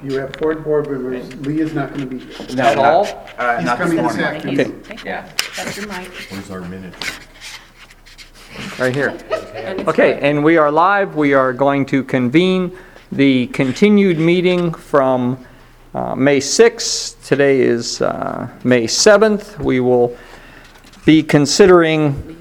You have 4 board members. Lee is not going to be here. No, At all? He's not coming this morning. afternoon. Yeah. That's your mic. Where's our minute? Right here. Okay, and we are live. We are going to convene the continued meeting from May 6th. Today is May 7th. We will be considering,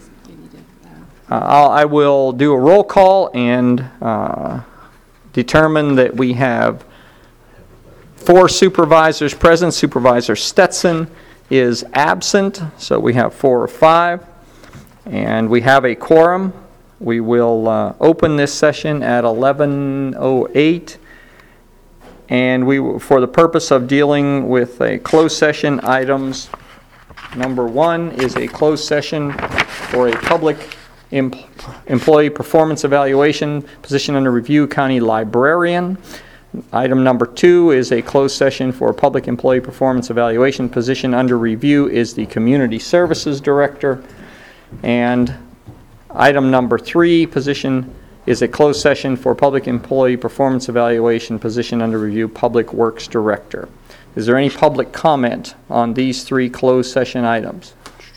I will do a roll call and determine that we have 4 supervisors present. Supervisor Stetson is absent, so we have 4 of 5. And we have a quorum. We will open this session at 11:08. And we, for the purpose of dealing with a closed session items, number 1 is a closed session for a public employee performance evaluation, position under review, county librarian. Item number 2 is a closed session for public employee performance evaluation, position under review is the community services director. And item number 3, position is a closed session for public employee performance evaluation, position under review, public works director. Is there any public comment on these 3 closed session items?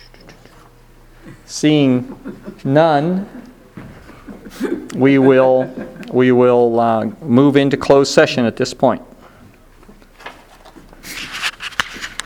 Seeing none, we will move into closed session at this point.